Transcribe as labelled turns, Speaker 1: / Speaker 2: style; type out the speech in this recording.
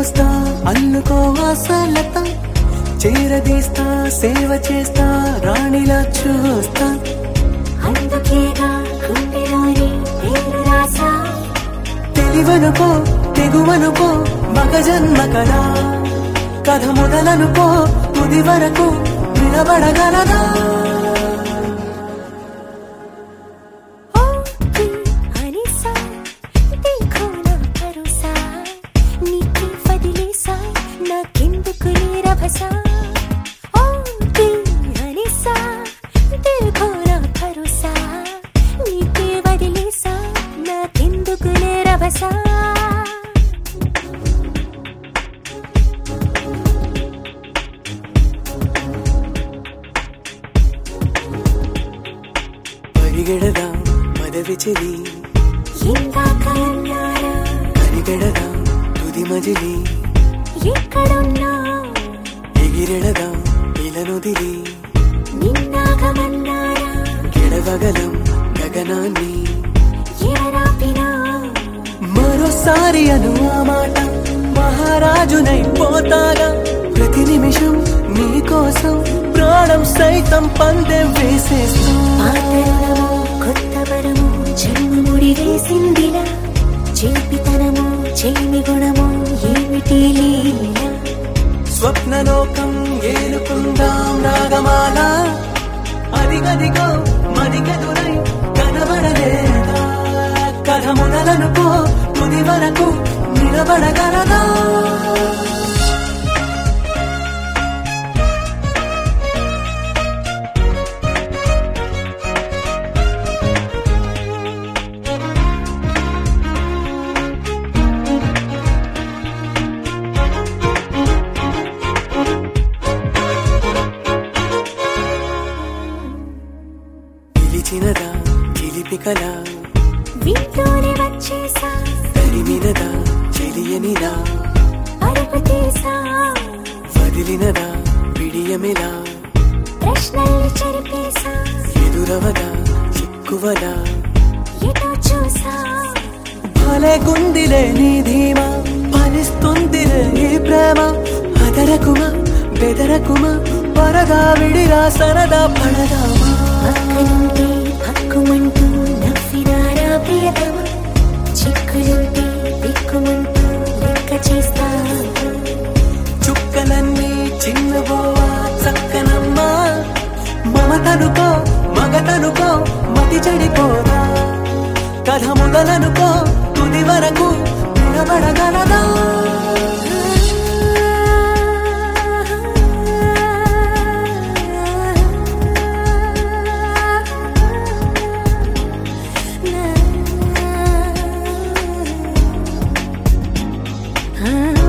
Speaker 1: కోస్తా అల్లుకో ఆశలత చేరదీస్తా సేవ చేస్తా రాణిలా చూస్తా
Speaker 2: అందుకేగా గుండెలోని పేరు రాసా
Speaker 1: తెలివనుకో తెగువనుకో మగ జన్మ కదా కథ మొదలనుకో తుది వరకు నిలబడగలదా పరిగెడదా పదవి చెలి కరిగెడదా తుది మజిలి
Speaker 2: ఎక్కడున్నా
Speaker 1: ఎగిరెడదా ఇలనుదిలి
Speaker 2: నిన్నాగమన్నారా
Speaker 1: గెడవగలం గగనాన్ని
Speaker 2: ఎవరాపినా
Speaker 1: మరోసారి అను ఆ మాట మహారాజునై పోతాగా ప్రతి నిమిషం నీ కోసం ప్రాణం సైతం పందెం వేసేస్తూ
Speaker 2: ఆదరణము కొత్త వరము జన్మ ముడి వేసిందిలా చేపితనము చేమి గుణము ఏమిటి లీల
Speaker 1: స్వప్నలోకం ఏలుకుందాం రాగమాల అదిగదిగో మదిగదురై కనబడలేదా కథ మొదలనుకో తుది వరకు నిలబడగలదా పిలిచినదా పిలిపికలా
Speaker 2: వీటిలోనే వచ్చేసా
Speaker 1: తరిమినదా చెలియనిలా
Speaker 2: అడుగు తీసా
Speaker 1: వదిలినదా పిడియమిలా
Speaker 2: ప్రశ్నల్ని చెరిపేసా
Speaker 1: ఎదురవదా చిక్కువలా
Speaker 2: ఎటో చూసా
Speaker 1: భలే గుందిలే నీ ధీమా ఫలిస్తుందిలే ఈ ప్రేమ అదరకుమా బెదరకుమా పరదా విడిరా సరదా పడదామా
Speaker 2: పక్కనుంటే హక్కుమంటూ నవ్వినారా ప్రియతమ చిక్కులుంటే దిక్కుమంటూ లెక్క చేస్తా
Speaker 1: చుక్కలన్నీ చిన్నబోవా చక్కనమ్మా మమతనుకో మగతనుకో మతి చెడిపోదా కథ మొదలనుకో తుది వరకు నిలబడగలదా
Speaker 2: Ah